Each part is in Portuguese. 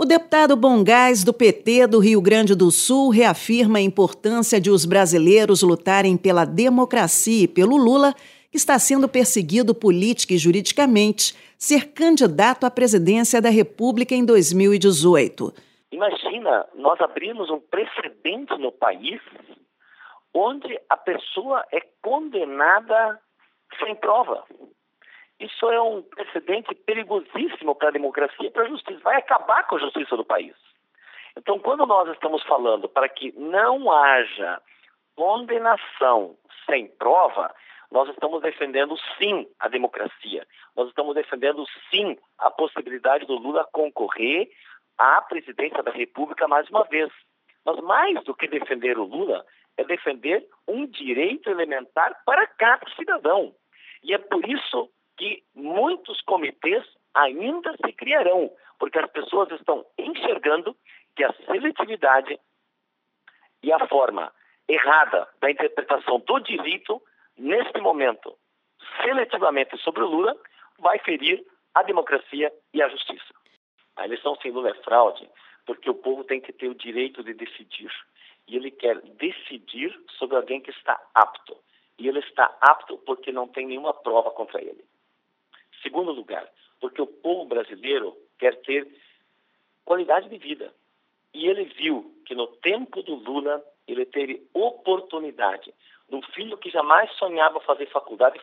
O deputado Bongás, do PT do Rio Grande do Sul, reafirma a importância de os brasileiros lutarem pela democracia e pelo Lula, que está sendo perseguido política e juridicamente, ser candidato à presidência da República em 2018. Imagina, nós abrimos um precedente no país onde a pessoa é condenada sem prova. Isso é um precedente perigosíssimo para a democracia e para a justiça. Vai acabar com a justiça do país. Então, quando nós estamos falando para que não haja condenação sem prova, nós estamos defendendo, sim, a democracia. Nós estamos defendendo, sim, a possibilidade do Lula concorrer à presidência da República mais uma vez. Mas mais do que defender o Lula, é defender um direito elementar para cada cidadão. E é por isso que muitos comitês ainda se criarão, porque as pessoas estão enxergando que a seletividade e a forma errada da interpretação do direito, neste momento, seletivamente sobre o Lula, vai ferir a democracia e a justiça. A eleição sem Lula é fraude, porque o povo tem que ter o direito de decidir. E ele quer decidir sobre alguém que está apto. E ele está apto porque não tem nenhuma prova contra ele. Segundo lugar, porque o povo brasileiro quer ter qualidade de vida. E ele viu que no tempo do Lula, ele teve oportunidade de um filho que jamais sonhava fazer faculdade,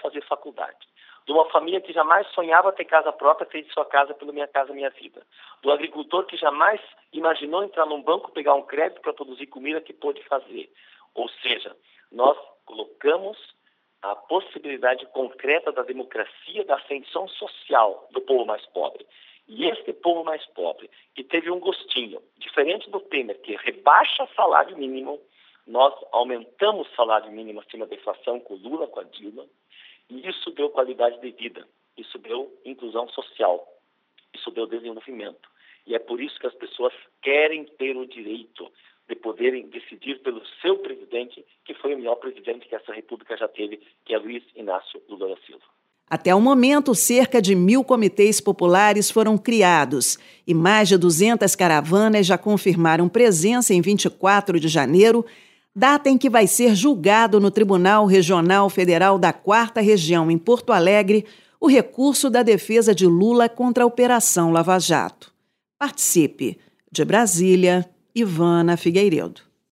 de uma família que jamais sonhava ter casa própria, ter sua casa pelo Minha Casa Minha Vida, do agricultor que jamais imaginou entrar num banco, pegar um crédito para produzir comida, que pôde fazer. Ou seja, nós colocamos a possibilidade concreta da democracia, da ascensão social do povo mais pobre. E este povo mais pobre, que teve um gostinho, diferente do Temer, que rebaixa salário mínimo, nós aumentamos o salário mínimo acima da inflação com o Lula, com a Dilma, e isso deu qualidade de vida, isso deu inclusão social, isso deu desenvolvimento. E é por isso que as pessoas querem ter o direito de poderem decidir pelo seu presidente, que foi o melhor presidente que essa república já teve, que é Luiz Inácio Lula da Silva. Até o momento, cerca de 1.000 comitês populares foram criados e mais de 200 caravanas já confirmaram presença em 24 de janeiro, data em que vai ser julgado no Tribunal Regional Federal da 4ª Região, em Porto Alegre, o recurso da defesa de Lula contra a Operação Lava Jato. Participe. De Brasília, Ivana Figueiredo.